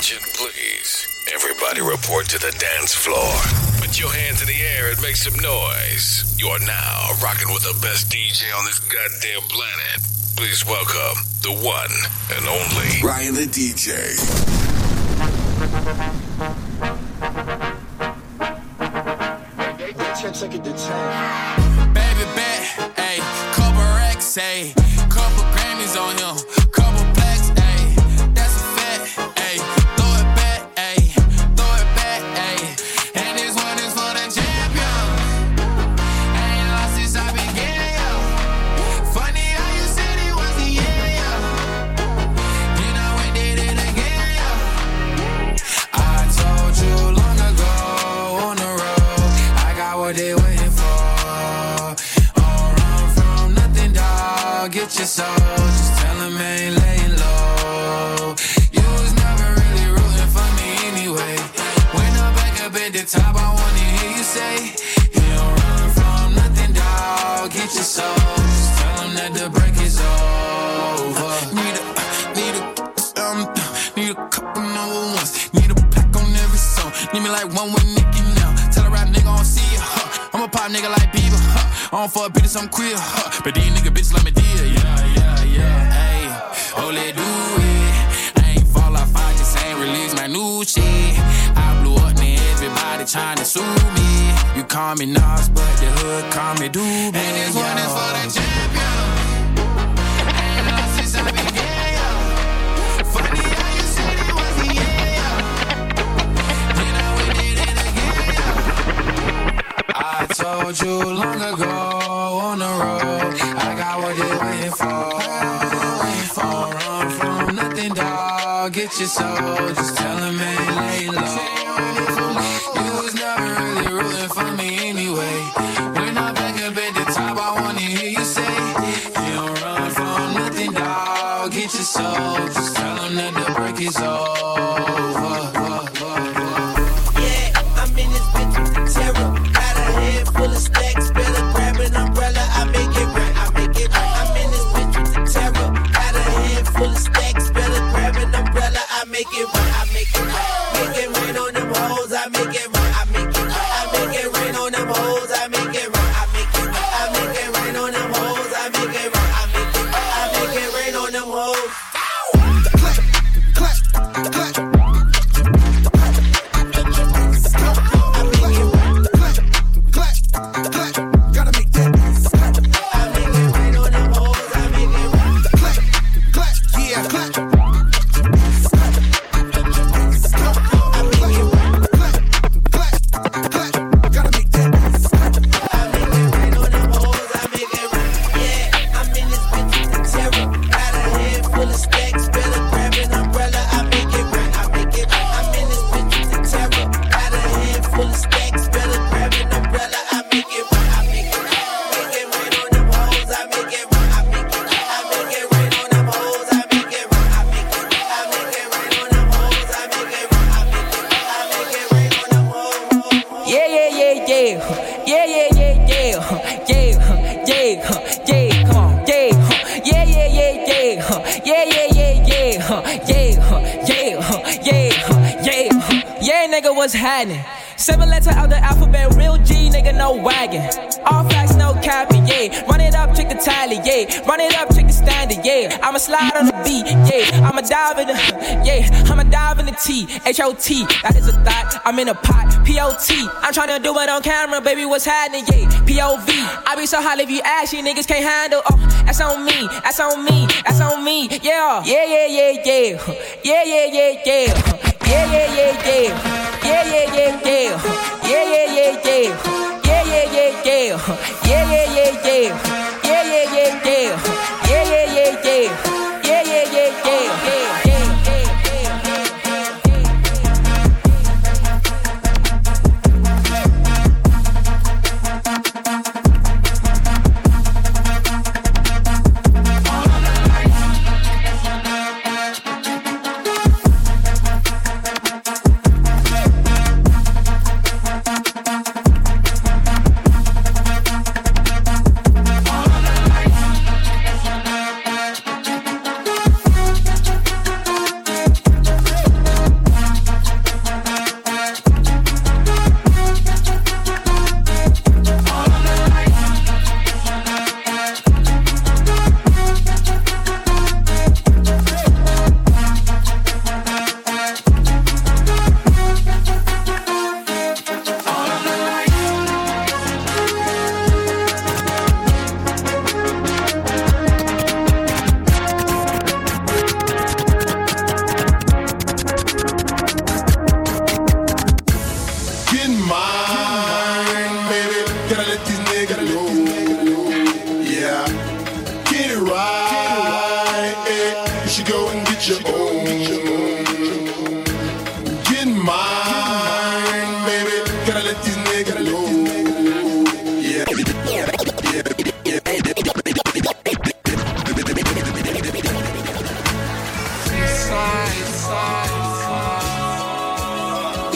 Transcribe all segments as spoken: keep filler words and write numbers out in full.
Attention, please. Everybody report to the dance floor. Put your hands in the air and make some noise. You are now rocking with the best D J on this goddamn planet. Please welcome the one and only Ryan the D J. Baby bet, ayy, couple racks, ayy, couple Grammys on him, couple plaques, ayy, that's a fact, ayy, throw it back, ayy, throw it back, ayy, and this one is for the champion. I ain't lost since I began, yo. Funny how you said it was the end, yo. Then I went did it again, yo. I told you long ago on the road, I got what they waiting for. Get your soul, just tell him I ain't laying low. You was never really rooting for me anyway. When I'm back up at the top, I wanna hear you say, you don't run from nothing, dawg. Get your soul, just tell him that the break is over. Need a, need a, um, need a couple number ones. Need a pack on every song. Need me like one with Nicki now. Tell a rap nigga I don't see ya, huh. I'm a pop nigga like Bieber, huh. I don't fuck bitches, I'm queer, huh. But these nigga bitches like me dear, yeah, yeah, yeah, ayy. Oh, let do it. I ain't fall off, I just ain't release my new shit. I blew up, man, everybody trying to sue me. You call me Nas, but the hood call me Doobie. And this one is for the champion. Ain't lost since I began, yo. Funny how you said it was the end, yo. Then I went did it again, yo. I told you long ago on the road, I got what they waiting for. Waiting for, run from nothing, dawg. Get your soul, just tell him ain't lay low. You was never really rooting for me anyway. When I'm back up at the top, I wanna hear you say, you don't run from nothing, dawg. Get your soul, just tell him that the break is over. Yeah, I'm in this bitch with terror. Got a head full of stacks, better grab an umbrella. I make it right, I make it right. I'm in this bitch with the terror. Got a head full of stacks, better grab an umbrella. I make it right, I make it right. Make it rain on them hoes, I make it right, I make it right. I make it rain on them hoes, I make it right, I make it right. I make it rain on them hoes, I make it right, I make it right. I make it rain on them hoes. Clap, clap, clap. What's happening? Seven letter out the alphabet, real G, nigga, no wagon. All facts, no capping, yeah. Run it up, check the tally, yeah. Run it up, check the standard, yeah. I'ma slide on the beat, yeah. I'ma dive in the, yeah. I'ma dive in the T, H O T. That is a thought, I'm in a pot, P O T. I'm tryna do it on camera, baby, what's happening, yeah. P O V. I be so hot if you ask, you niggas can't handle. Oh, that's on me, that's on me, that's on me, yeah. Yeah, yeah, yeah, yeah. Yeah, yeah, yeah, yeah. Yeah, yeah, yeah, yeah. Yeah, yeah, yeah, yeah. Yeah, yeah, yeah, yeah. Yeah, yeah, yeah, yeah. Yeah, yeah, yeah, yeah. Yeah, yeah, yeah, yeah. Yeah, yeah, yeah, yeah. Yeah, yeah, yeah, yeah.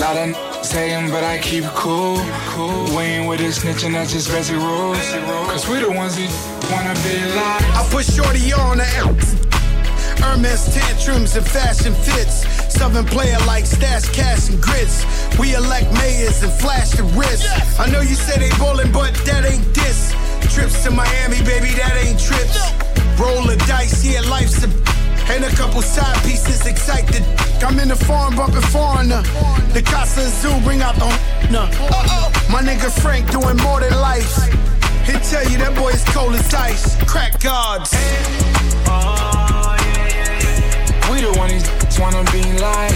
Lot of n- saying, but I keep it cool. cool. We ain't with this snitching, that's just basic rules. Cause we the ones that wanna be like. I put shorty on the X. Hermes tantrums and fashion fits. Southern player like stash, cash, and grits. We elect mayors and flash the wrist. Yes. I know you say they ballin', but that ain't this. Trips to Miami, baby, that ain't trips. Roll the dice, yeah, life's a... And a couple side pieces excited. I'm in the farm bumping foreigner. The Casa Zoo bring out the nah. Uh-oh. My nigga Frank doing more than life. He'll tell you that boy is cold as ice. Crack gods. Oh, yeah, yeah, yeah. We the one these wanna be like.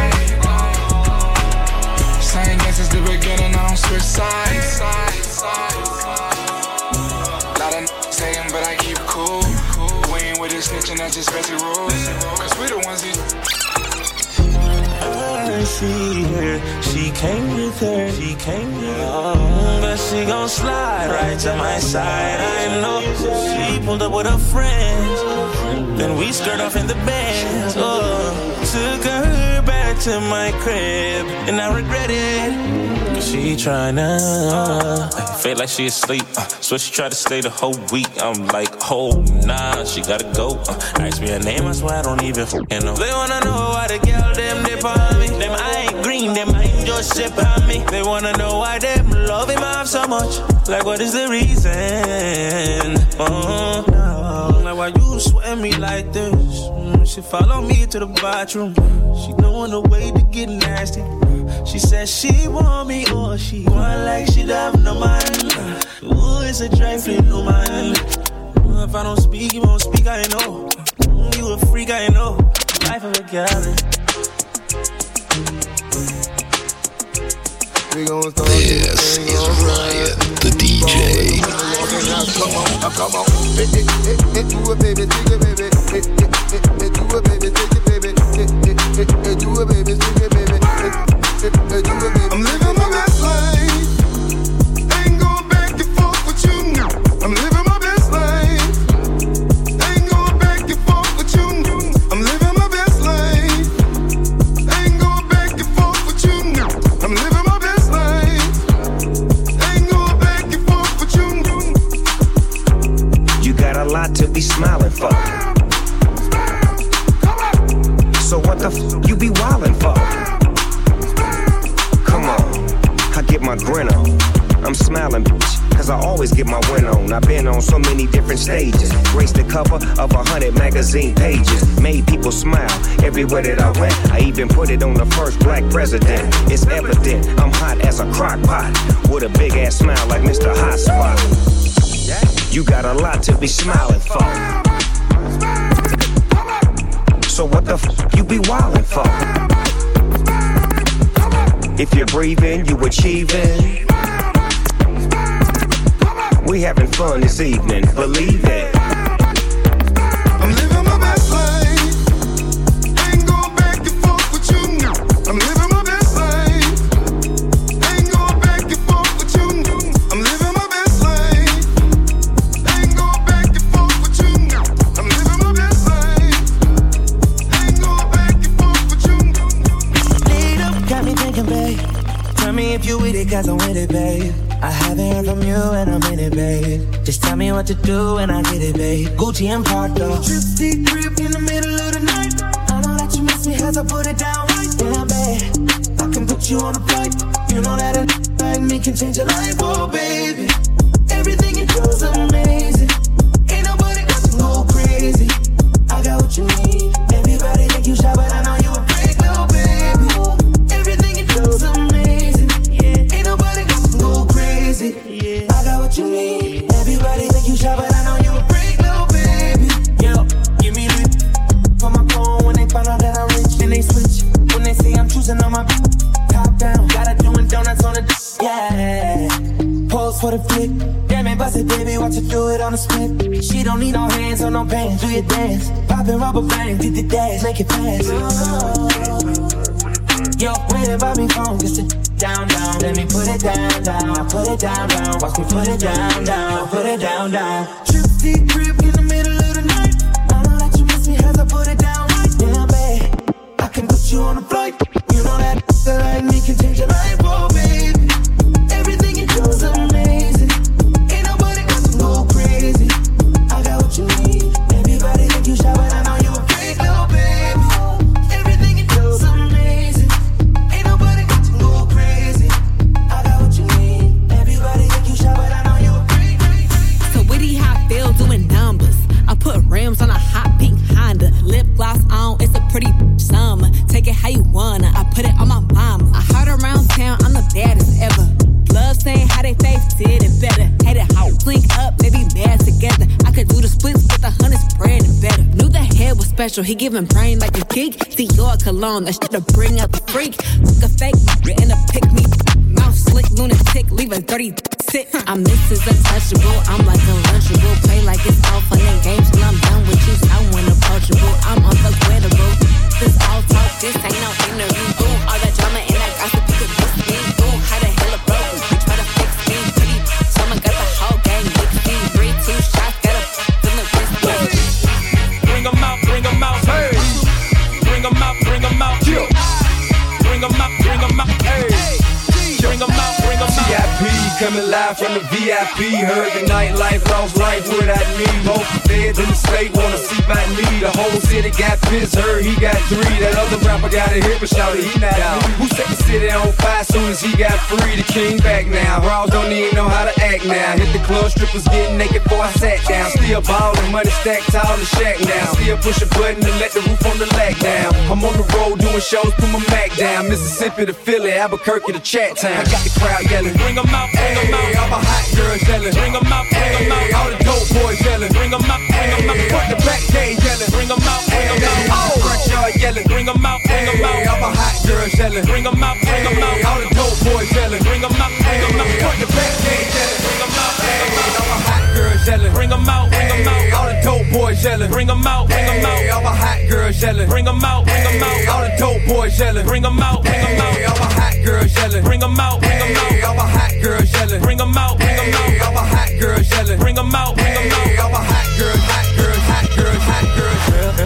Same guess since the beginning, I don't switch sides. Lot of saying, but I keep cool. We ain't with this snitching, that's just basic rules. Cause we the ones that I see her, she came with her, she came with her. Oh, but she gon' slide right to my side. I know she pulled up with her friends. Then we skirt off in the Benz. Oh, took her back to my crib, and I regret it. Cause she tryna uh, feel like she asleep. Uh, so she tried to stay the whole week. I'm like, oh nah, she gotta go. Uh, ask me her name, I swear I don't even f***ing know. They wanna know why the girl them dip on me. Them I ain't green, them I ain't just ship on me. They wanna know why them love him off so much. Like what is the reason? Oh no, like why you sweating me like this? Mm, she follow me to the bathroom. She knowin' the way to get nasty. She said she want me or she want like she have no mind. Ooh, it's a trifling no man. If I don't speak, you won't speak, I know. You a freak, I know. Life of a gallon. This is Ryan, the D J. Come on, come on. Hit, hit, hit, hit, do it, baby, take it, baby. Hit, hit, hit, hit, do it, baby, take it, baby. Hit, hit, hit, hit, do it, baby, take it, baby. Hit, hit, hit, do it, baby. I'm living my best life. Ain't going back and forth with you. I'm living my best life. Ain't going back and forth with you. I'm living my best life. Ain't going back and forth with you. I'm living my best life. Ain't going back and forth with you. You got a lot to be smiling for. So what the f*** you be wildin' for? Come on, I get my grin on. I'm smiling, bitch, cause I always get my win on. I've been on so many different stages. Graced the cover of a hundred magazine pages. Made people smile everywhere that I went. I even put it on the first black president. It's evident I'm hot as a crock pot, with a big ass smile like Mister Hot Spot. You got a lot to be smiling for. So what the f*** you be wildin' for? If you're breathing, you achieving. We having fun this evening, believe it. I'm living my best life. Ain't going back and forth with you. I'm living my best life. Ain't going back and forth with you. I'm living my best life. Ain't going back and forth with you. I'm living my best life. Ain't going back and forth with you. Lead up, got me thinking, babe. Tell me if you with it, cause I'm with it, babe. I haven't heard from you and I'm in it, babe. Just tell me what to do and I get it, babe. Gucci and Prada. Trip crib in the middle of the night. I know that you miss me as I put it down right. Yeah, babe, I can put you on a flight. You know that a like me can change your life, oh baby. Everything you do is amazing. Ain't nobody got to go crazy. I got what you need. Everybody think you shy, but I know you a freak, little baby. Everything you do is amazing. Ain't nobody got to go crazy. I got what you need. Everybody think you shy, but I know you a freak, little baby. Yo, give me lip for my phone when they find out that I'm rich. Then they switch when they see I'm choosing on my top down. Gotta doing donuts on the d- yeah. Pose for the flick. Damn it, bust it, baby, watch her do it on the split. She don't need no hands or no pants. Do your dance, poppin' rubber bands, did the dash, make it fast. Yo, wait about me phone, just sit down, down. Let me put it down, down. I put it down, down. Watch me put it down, down. Put it down, down. Trip deep crib in the middle of the night. I know that you miss me as I put it down right. Yeah, babe, I can put you on a flight. You know that that like me can take it how you wanna. I put it on my mama. I heard around town, I'm the baddest ever. Love saying how they face it and better. Hate it how link up, they be mad together. I could do the splits with a hundred spread and better. Knew the head was special, he giving brain like a geek. Dior cologne, that shit'll bring out the freak. Fuck a fake and a pick me. Mouth slick, lunatic, leaving dirty sit. I'm Missus Untouchable, I'm like a lunchable. Play like it's all fun and games till I'm done with you. I'm unapproachable, I'm unforgettable. This all talk, this ain't no interview. Boom, all that drama and that gossip, you could miss me. Boom, how the hell it broke? You try to fix me, pretty. Someone got the whole gang mixed me. Three, two shots, got a fill the wrist. Bring 'em out, bring 'em out, hey. Bring 'em out, bring 'em out, yeah. Bring 'em out, bring 'em out, hey. Bring 'em out, bring 'em out. V I P coming live from the V I P. Heard the nightlife, lost life without me. Most feds in the state wanna see by me. The whole city got pissed, heard he got three. That other rapper got a hit, but shouted he not out. Who set the city on fire soon as he got free? The king back now. Raws don't even know how to act now. Hit the club, strippers getting naked before I sat down. Still ballin', money stacked tall in the shack now. Still push a button to let the roof on the lack down. I'm on the road doing shows, put my Mac down. Mississippi to Philly, Albuquerque to Chat Town. I got the crowd yelling. Bring 'em out, bring 'em out. All my hot girls yelling. Bring 'em out, bring 'em out. All the dope boys yelling. Bring 'em out, bring 'em out. Front the back gate yelling. Bring 'em out, bring 'em out. All the front yard yelling. Bring 'em out, bring 'em out. All my hot girls yelling. Bring 'em out, bring 'em out. All the dope boys yelling. Bring 'em out, bring 'em out. Front the back gate yelling. Bring 'em out, bring 'em out. All my hot girls yelling. Bring 'em out, bring 'em out. All the dope boys yelling. Bring 'em out, bring 'em out. All my hot girls yelling. Bring 'em out, bring 'em out. All the dope boys yelling. Bring 'em out, bring 'em out. All my hot girls yelling. Bring 'em out, bring 'em out. All my hot girls yelling. Bring 'em out, bring 'em out. All my hot girls yelling. Bring 'em out, bring 'em out. All my hot girls, hot girls, hot girls, hot girls.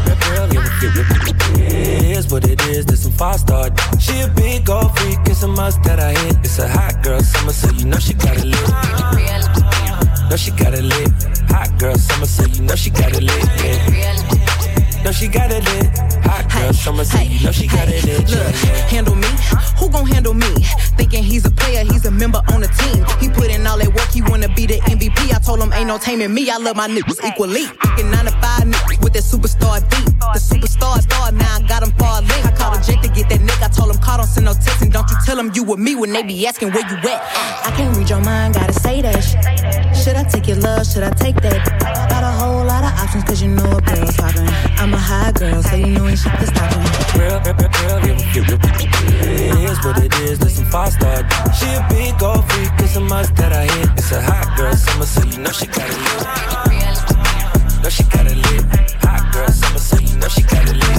It is what it is, there's some five star. She a big old freak, it's a must that I hit. It's a hot girl summer, so you know she got it lit. Know she got it lit. Hot girl summer, so you know she got it lit. Yeah. Know she got it lit. Hot girl summer, so you know she got it lit. Look, handle me? Who gon' handle me? Thinking he's a player, he's a member on the team. He put in all that work, he wanna be the M V P. I told him ain't no taming me, I love my niggas equally. Fucking nine to five niggas with that superstar beat. The superstar star, now I got him far link. I called a Jake to get that nigga, I told him call, don't send no text. And don't you tell him you with me when they be asking where you at. I can't read your mind, gotta say that shit. Should I take your love, should I take that? Got a whole lot of options, cause you know a girl's poppin'. I'm a high girl, so you know ain't shit to stop me. Real, real, real, real, real, it is what it is, listen five star. She a big old freak, it's a must that I hit. It's a hot girl summer, so you know she got it lit. Know she got it lit. Hot girl summer, so you know she got it lit.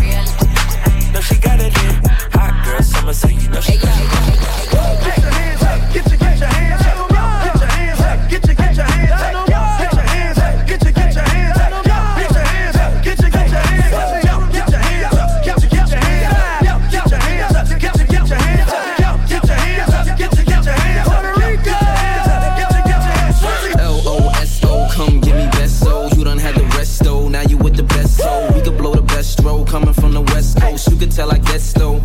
Know she got it lit. Hot girl summer, so you know she got it lit. Get your hands up, get your, get your hands up. Get your hands up, get your, get your hands up. Get your hands up, get your, get your hands up. Get your hands up, get your, get your hands up. Get your hands up, get your, get your hands up. Get your hands up, get your, get your hands up. Get your hands up, get your, get your hands up. Puerto Rico, get your, get your hands up. L O S O, come give me best so. You done had the rest though, now you with the best so. We could blow the best roll coming from the west coast. You could tell I guess though.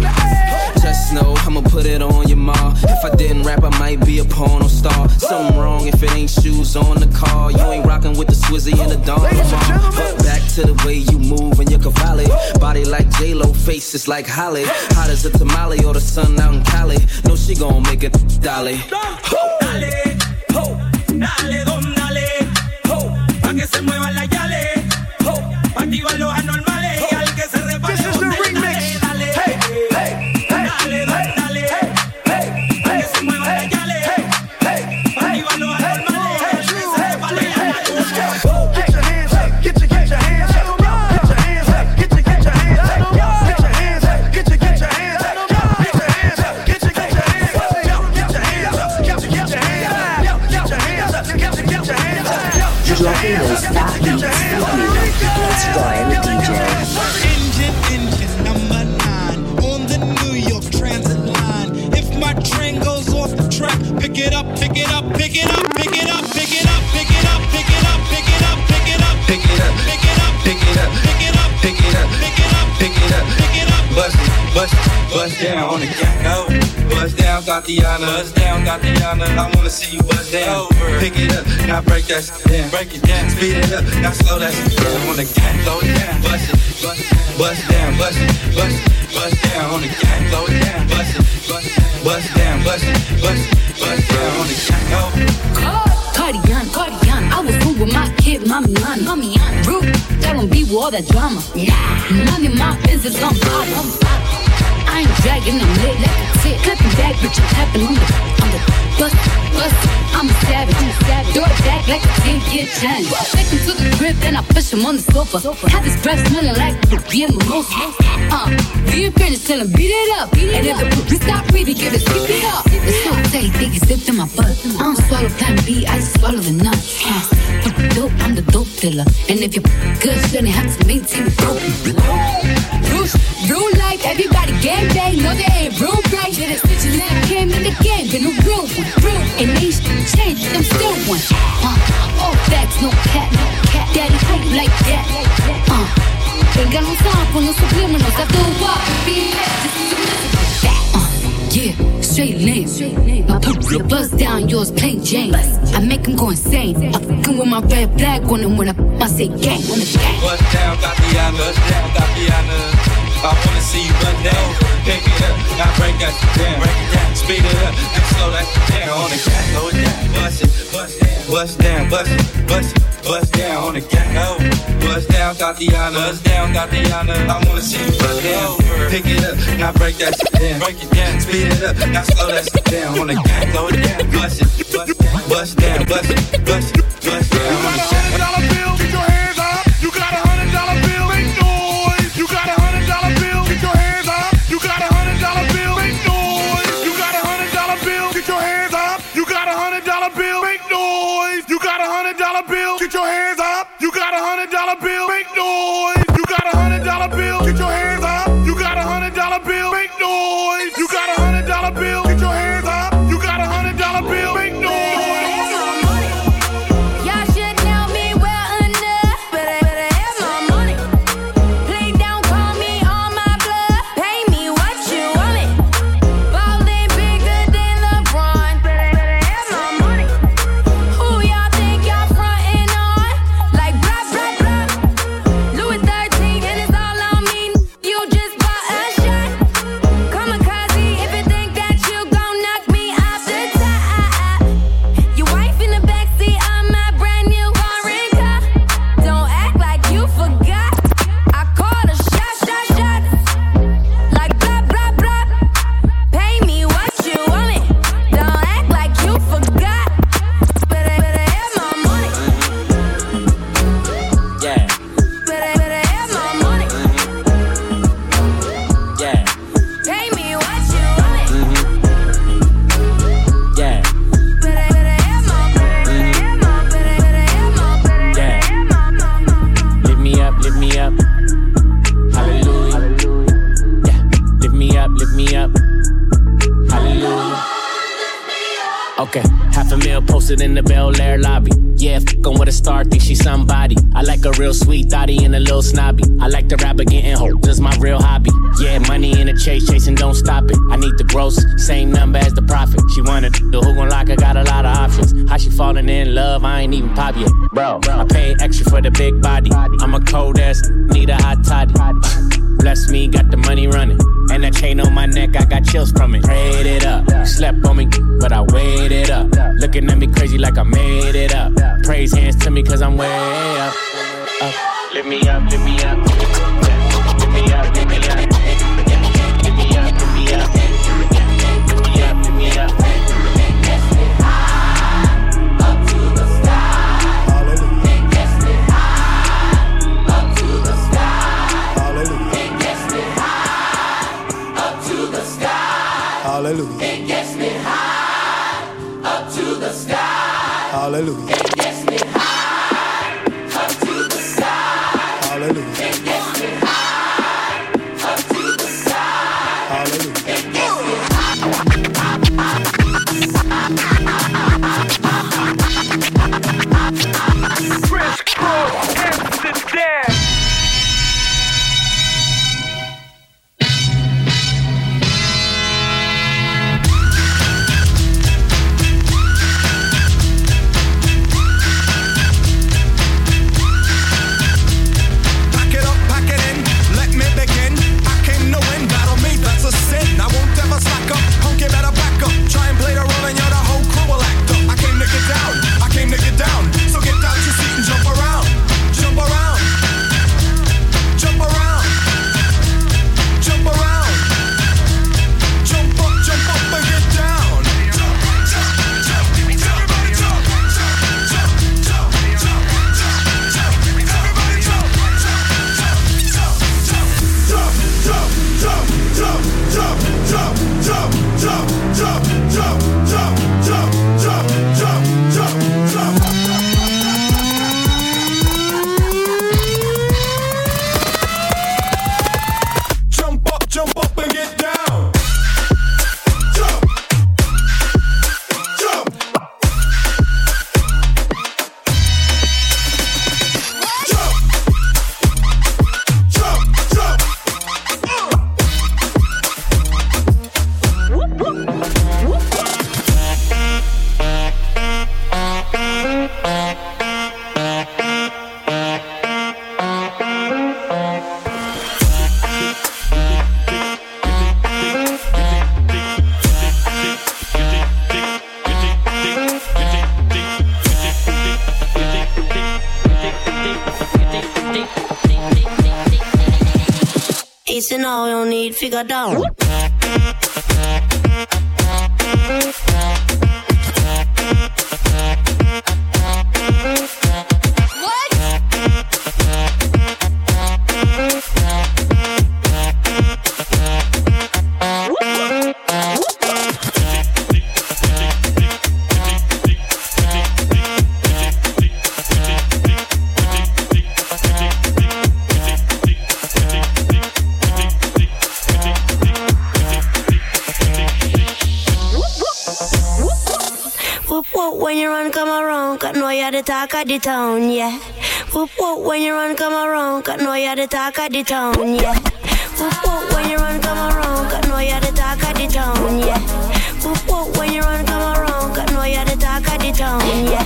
Just know I'ma put it on your ma. If I didn't rap, I might be a porno star. Something wrong if it ain't shoes on the car. You ain't rocking with the Swizzy and the Don Lamar. But back to the way you move and your cavalli. Body like J-Lo, face is like Holly. Hot as a tamale or the sun out in Cali. No, she gon' make it dolly. Dale, ho, dale, don, dale, ho, pa' que se muevan las yales, ho, pa' activar los anormales y al que se repare. This is the remix. Dale, hey, hey, dale, don, dale, hey, hey, pa' que se muevan las yales, hey, hey, pa' activar los anormales y al que se repare. Get your hands up, get your, get your hands up. Get your hands up, get your, get your hands up. Get your hands up, get your, get your hands up. Get your hands up, get your, get your hands up. Get your hands up, get your, get your hands up. Get your hands up, get your, get your hands up. Latinos That Beats Let's Ryan D J. Engine, engine number nine on the New York Transit line. If my train goes off the track, pick it up, pick it up, pick it up, pick it up, pick it up, pick it up, pick it up, pick it up, pick it up, pick it up, pick it up, pick it up, pick it up, pick it up, pick it up, pick it up, pick it up, bust it, bust it, bust down on the gang. Bust down, Tatiana, bust down, Tatiana. I wanna see you bust down. Pick it up, now break that shit down. Break it down, speed it up, now slow that shit down. On the gang, slow it down, bust it, bust it, bust down, bust it, bust it, on the gang, slow it down, bust it, bust it, bust it down, bust it, bust it, bust it down on the gang, go. Cardigan, Cardigan, I was cool with my kid, mommy, mommy, mommy, Rude, that don't be with all that drama. Yeah, none of my business, I'm pop, I'm pop. I ain't dragging them lit like a tit. Clapping back, bitch, I'm tapping on the, on the bust, bust. I'm a savage, I'm a savage. Throw it back like a ten-year challenge. Take him to the crib, then I push him on the sofa. Have this breath smelling like yeah, mimosa. Uh, be a friend, tell him beat it up. And if the police stop breathing, give it, keep it up. It's so tight, they get zipped in my butt. I don't swallow plan B, I just swallow the nut. Uh, dope, I'm the dope dealer. And if you're good, shouldn't have to maintain the dope. Bruce, real life, everybody game day, no they ain't real bright. Yeah, the bitches that came in the game, been a real one, real. And they changed, them still one. Uh, all facts, no cat, no cat. Daddy hype like that. Uh, ain't got no time for no subliminals. I do what, bitch. Uh, yeah, straight lane. My purple bust down, yours plain Jane. I make him go insane. I'm fucking with my red flag on him when I, I say gang on the gang. Bust down, Tatiana, bust down, Tatiana. I wanna see you run down, pick it up, now break that shit down, break it down, speed it up, and slow that shit down on the gas, slow it down, bust it, bust down, bust down, bust it, bust it, bust down on the gas, oh, bust down, Tatiana, bust down, Tatiana. I wanna see you run down, pick it up, now break that shit down, break it down, speed it up, now slow that shit down on the gas, slow it down, bust it, bust down, bust down, bust it, bust it, bust down on the gas. You got a hundred dollar bill, get your hands up. You got a hundred dollar bill, make noise. You got a hundred dollar bill, get your hands up. You got a hundred dollar bill, make noise. You got a hundred dollar bill, get your hands up. You got a hundred dollar bill, make noise. You got a hundred dollar bill, get your hands up. You got a hundred dollar bill, make noise. You got a hundred dollar bill, get your hands up. You got a hundred dollar bill, make noise. You got a hundred dollar bill, get your hands up. You got a hundred dollar bill, make noise. Okay, half a meal posted in the Bel Air lobby. Yeah, fuckin' with a star, think she's somebody. I like a real sweet thotty and a little snobby. I like the rapper getting hoe, just my real hobby. Yeah, money in the chase, chasing, don't stop it. I need the gross, same number as the profit. She wanted the who gon' lock her, got a lot of options. How she falling in love, I ain't even pop yet. Bro, I paid extra for the big body. I'm a cold ass, need a hot toddy. Bless me, got the money running. And that chain on my neck, I got chills from it. Prayed it up, slept on me, but I weighed it up. Looking at me crazy like I made it up. Praise hands to me cause I'm way up, up. Lift me up, lift me up. Lift me up, lift me up. Lift me up, lift me up. Lift me up, lift me up. Up to the sky. Hallelujah. It gets me high. Up to the sky. Hallelujah. It gets me high. Up to the sky. Hallelujah. It gets me high. Up to the sky. Hallelujah. It gets me high. Up to the sky. Hallelujah. It gets me high. Up to the sky. Hallelujah. It gets me high. Chris Cross, Amsterdam. jump up and get down. Jump. Jump. You know you don't need figure down. When you run, come around, cause know you're the talk of the town, yeah. Whoop whoop, when you run, come around, cause know you're the talk of the town, yeah. Whoop whoop, when you run, come around, cause know you're the talk of the town, yeah. Whoop whoop, when you run, come around, cause know you're the talk of the town, yeah.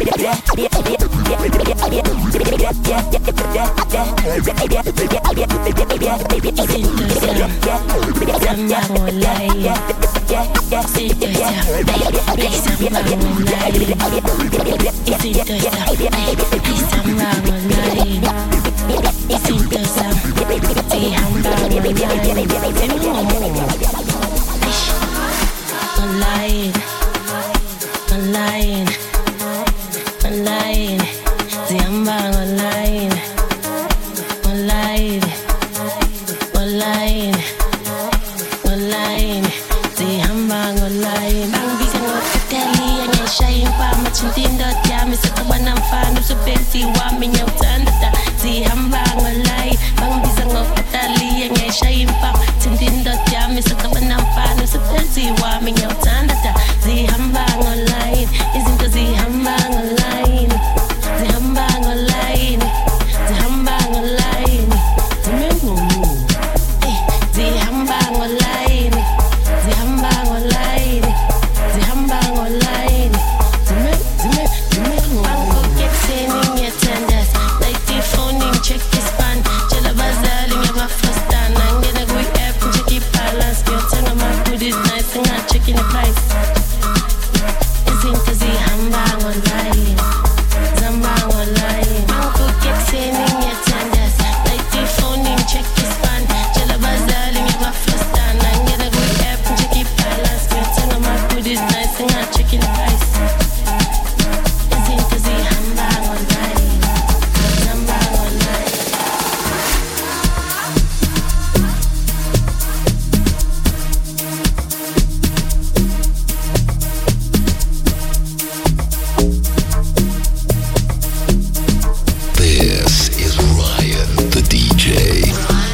Online, online, online, Ziambang online, online, online, online, Ziambang online. Bang bisang wakatali yang shine pa machintin dot ya mi sa tabanang fan sa pensi wa mi nyau tanda Ziambang online. Bang bisang wakatali yang shine pa machintin dot ya mi sa tabanang fan sa pensi wa mi nyau tanda Ziambang online. Isn't the Ziambang online? Ziambang online. Ziambang online. Zimengu. Eh, Ziambang online. Ziambang online. Ziambang online. Zimen, zimen, zimengu. Banko get sending your tenders. Like the phone in check this pan. Jella bazaling ya ba first time. I'm gonna go app and check it balance. Your tongue my food is nice and I'm checking the price. Isn't the Ziambang online? Zambang online. Banko get sending your tenders. Like the phone in check this pan. Jella bazaling ya ba first time. I'm gonna go app and check it balance. Your tongue my food is nice and I'm checking the price. Isn't the Ziambang online? Zambang online. This is Ryan, the D J.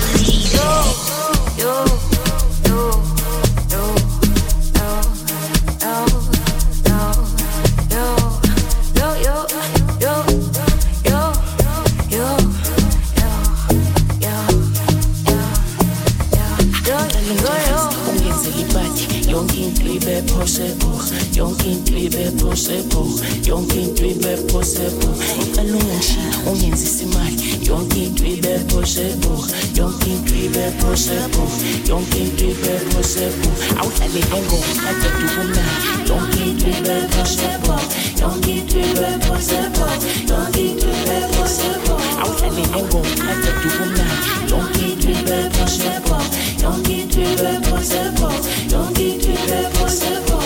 Yonke intlibe possible, yonke intlibe possible. Ikalunga shi ungenza isimali. Yonke intlibe possible, yonke intlibe possible, yonke intlibe possible. Awuhlale lengo kade dubumna. Yonke intlibe possible, yonke intlibe possible, yonke intlibe possible. Awuhlale lengo kade dubumna. Yonke intlibe possible, yonke intlibe possible, yonke intlibe possible.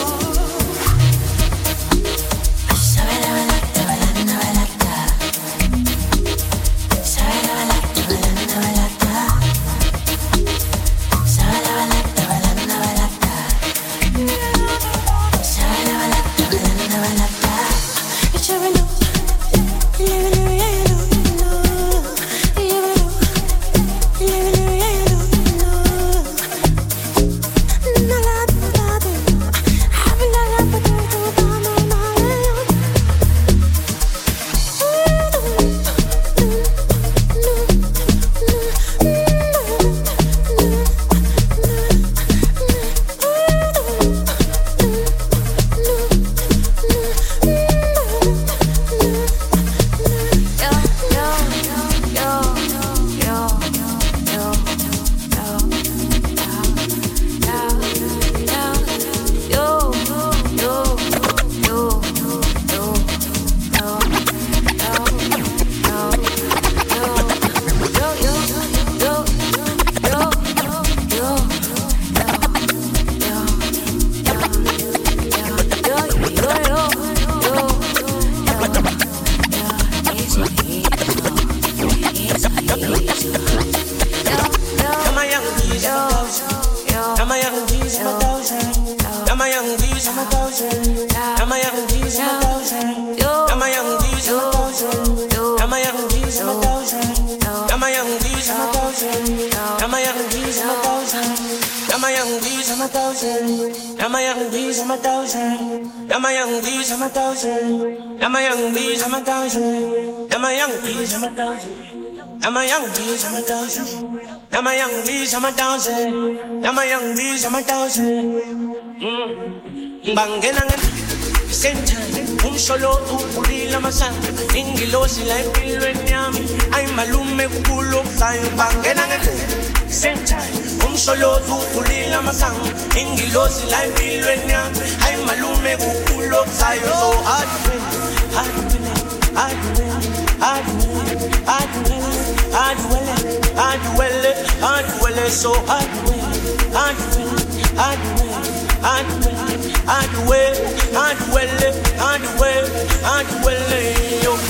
I'm a young beast, I'm a thousand. I'm a young beast, I'm a thousand. I'm a young beast, I'm a thousand. I'm a young beast, I'm a thousand. I'm a young beast, I'm a thousand. I'm a young beast, I'm a thousand. I'm a young beast, I'm a thousand. I'm a young beast, I'm a thousand. Bangenangan, same time. Um solo tu pulila masan. Ingilosi la pilwenyami. Ay malume kulo kayo bangenangan. Same time. Um solo tu pulila masan. Ingilosi la pilwenyami. Ay malume kulo kayo. So hard to win, hard to win, hard to win, hard to win, hard to win, hard to win, hard to win, hard to win, so hard to win, hard to win, hard to win, hard to win, hard to win, hard to win, hard to win, hard to win, yo.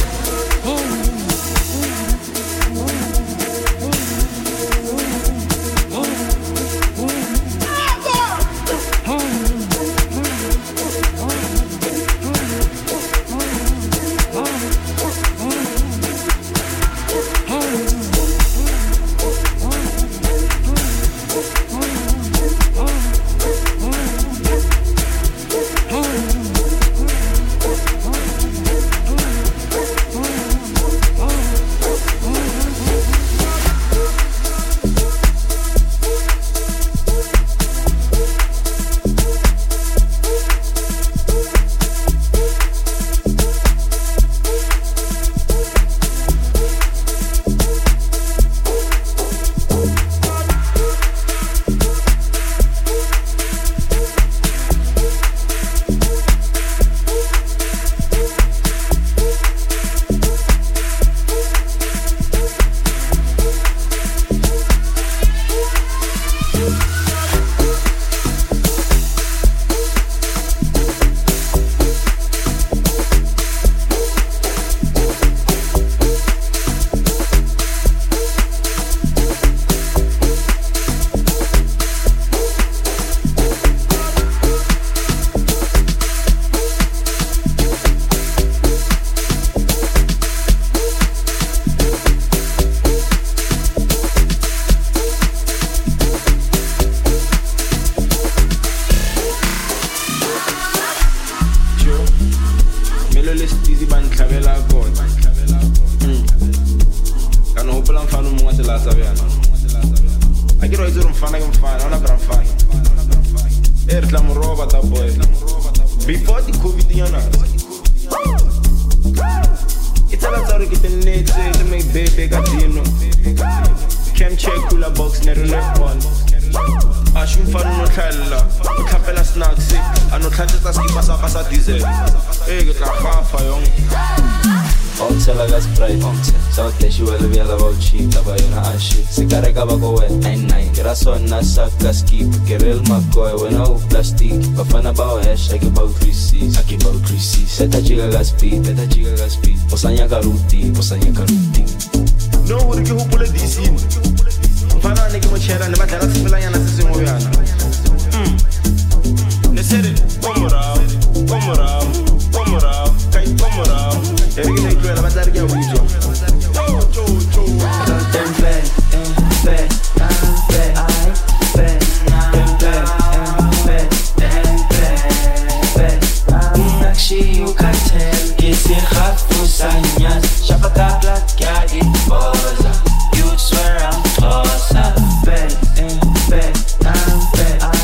Seta chica gaspi, seta chica gaspi. Posanya karuti, posanya karuti. No, uri ki hupule disini. Mfana niki mochera ne batla sifela yana sisi ngoyana. Mm. Ne sere komora, komora, komora, kai komora. Eri ne kwela batla ya wijo. Cho cho cho. Temple, temple, temple, ai, temple, temple, temple, temple. She you can tell, kiss it hot for sanyas. Shapaka black cat it posa. You'd swear I'm closer. Bed, eh, bed, I'm bed.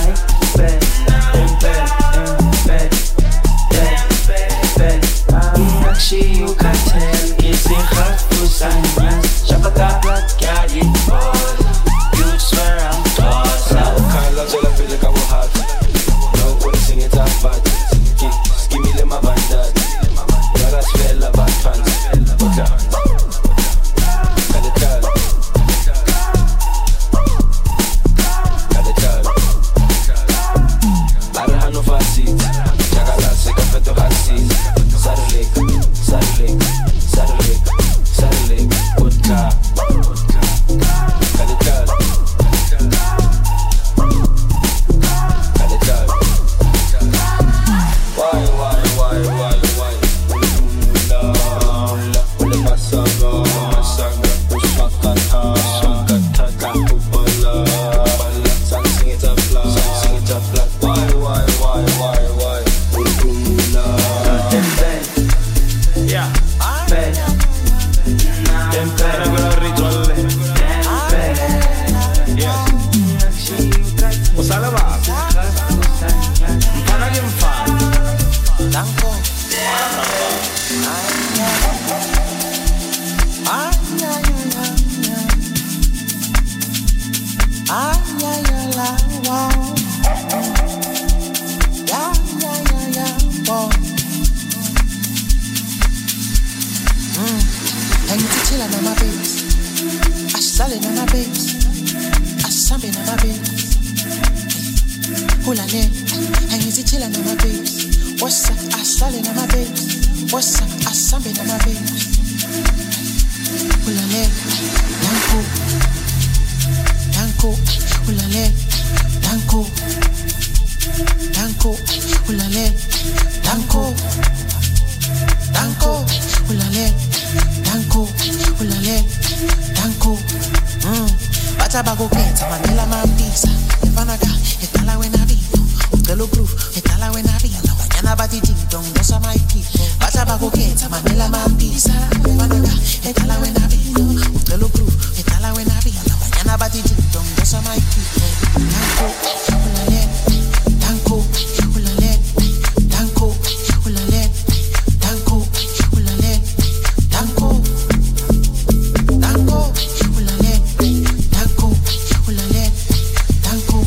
Ulale, and is it chillin' on my babes? What's up? I swallowing on my babes. What's up? I sumbin on my babes. Ulale, danko, danko, ulale, danko, danko, ulale, danko, danko, ulale, danko, ulale, danko. Mm. Bacha bago pizza, manila mambisa, evanaga, etala wena vivo, utelo proof, etala wena vivo, mañana bati ding dong, those are my people. Bacha bago pizza, manila mambisa, evanaga, etala wena vivo, utelo proof, etala wena vivo, mañana bati ding dong, those are my people. Danko, ulale, danko, ulale, danko, ulale, danko, ulale, danko, danko, ulale, danko, ulale, danko.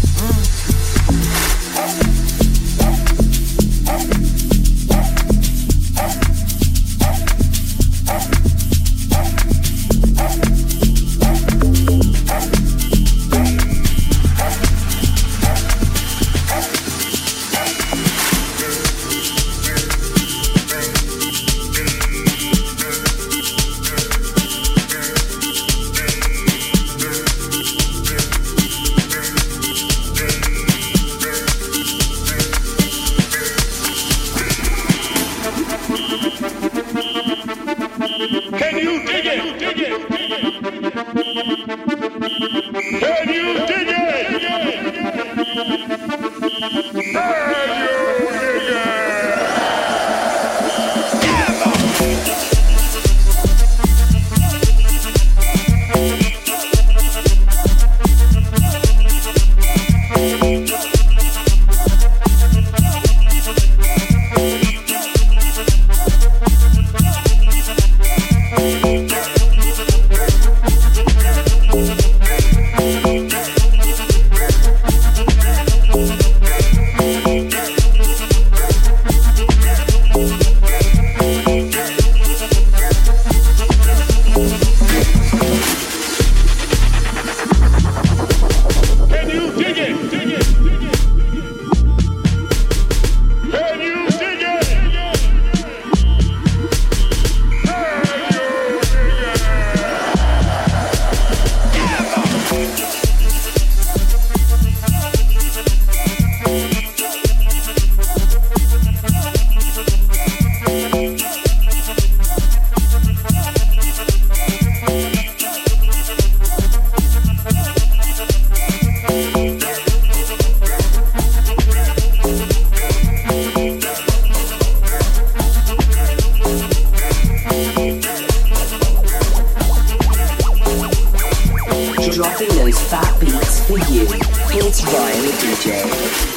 Can you dig it? Dig it? Can you dig it? Can you dig it? Dropping those fat beats for you. It's Ryan the D J.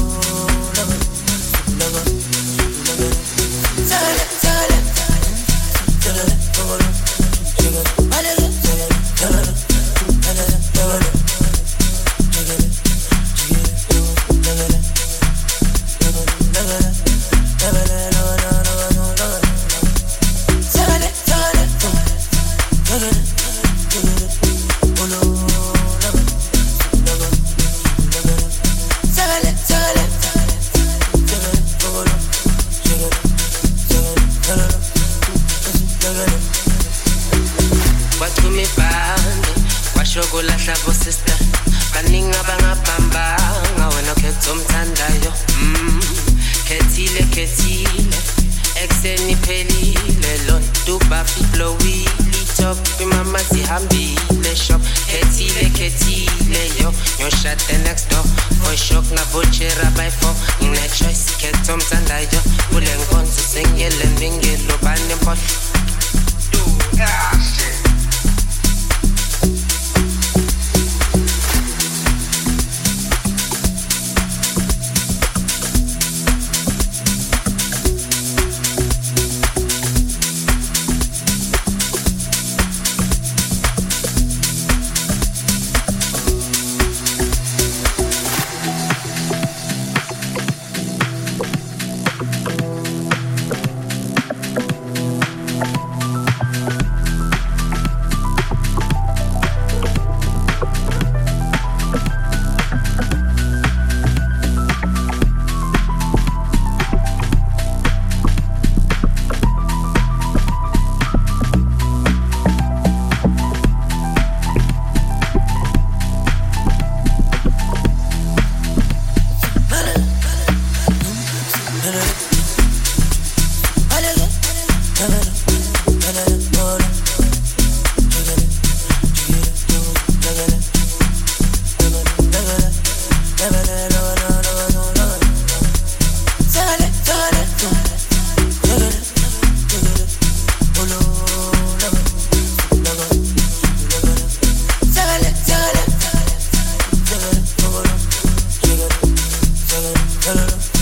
Hello.